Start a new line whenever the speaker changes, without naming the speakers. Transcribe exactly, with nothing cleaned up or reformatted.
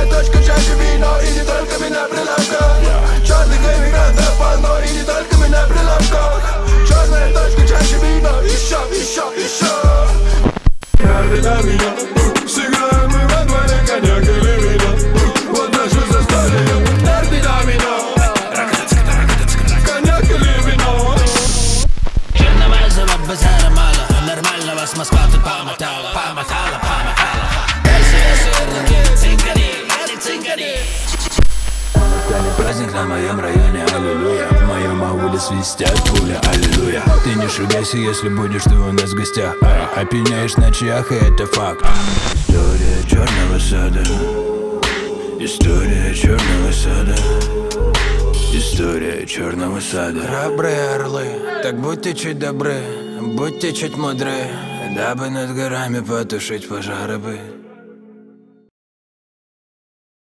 Черная точка, чаще вино, и не только меня прилавка. Черных эмигрантов полно, и не только меня прилавка. Черная точка, чаще вино, еще, еще, еще. Каждый на меня, сыграем мы во дворе, коньяк или вино. Вот наше застолье, каждый на меня. Коньяк или вино.
Черного завод базара мало, нормально вас Москва тут помотала, помотала, помотала. Праздник на моем районе, аллилуйя. В моем ауле свистят пуля, аллилуйя. Ты не шугайся, если будешь ты у нас в гостях. Ай, опьяняешь на чаях, и это факт. История черного сада. История черного сада. История черного сада. Храбрые орлы, так будьте чуть добры, будьте чуть мудры, дабы над горами потушить пожары бы.